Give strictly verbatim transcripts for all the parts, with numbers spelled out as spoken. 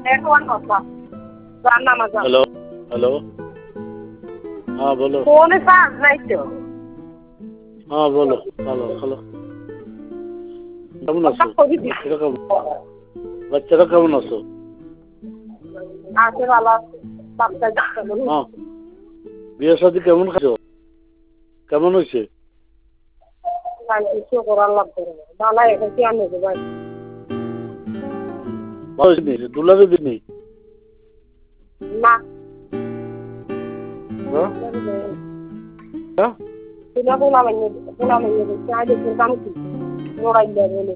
Hello hello हाँ बोलो phone charge নাই তো हाँ बोलो हेलो हेलो কেমন আছো বাচ্চারা কেমন বাচ্চারা কেমন আছো আছে ভালো বাচ্চা কেমন হ্যাঁ বিয়ে শাদী কেমন খাচ্ছ কেমন হয়েছে কিছু করার লাগবে ভালো এটা কি আনে ভাই ভালো হয়েছে দুলারে দিনি না হ্যাঁ হ্যাঁ Sila pula banyak, pula banyak. Saya ada program tu, murah dia ni.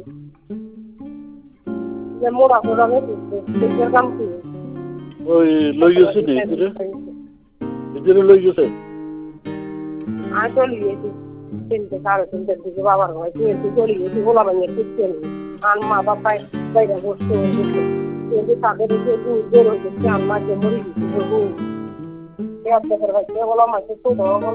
Dia murah program tu, dia program tu. ওই লই গেছে নি এদিকে এদিকে লই গেছে Ah, চলি গেছে তিনটে সাড়ে তিনটের দিকে বাবার ঘরে তুই চলি গেছি গোলা বানিয়ে কিনতে আর মা বাবাই বাইরে বসতে হয়েছে কিন্তু তাদের যে জোর হয়েছে আর মা যে মরে গেছে বহু এক দেখার কাছে গোলা মাসে তো ধরো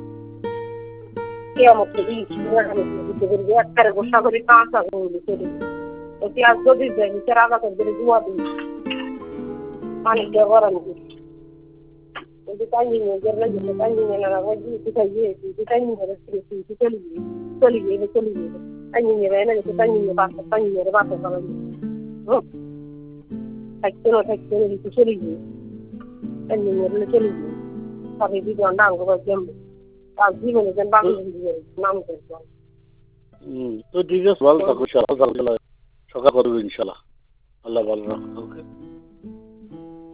কেমন করি একবারে গোসা করে কাঁচা হয়ে চলে ওটি আজ যদি যাই নিচের আগাতে ধরে ধোয়া দিই পানি দিয়ে গরম দিই কিন্তু তাই নিয়ে গেলে যেতে তাই নিয়ে না ওই দিকে তাই গিয়ে তাই নিয়ে গেলে চলে গিয়ে চলে গিয়ে চলে গিয়ে তাই নিয়ে গেলে না তাই নিয়ে বাসা তাই নিয়ে বাসা করা হুম থাকতে না থাকতে না চলে গিয়ে তাই নিয়ে গেলে চলে গিয়ে সবই দিদি অন্ডা অঙ্গ জমবে তার জীবনে যেন বাংলা নাম করতে হুম তো ঠিক আছে ভালো থাকো সকাল সকাল করবো ইনশাল্লাহ আল্লাহ ভালো রাখো ওকে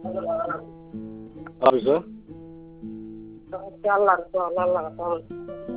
আর আল্লাহ আল্লাহ আল্লাহ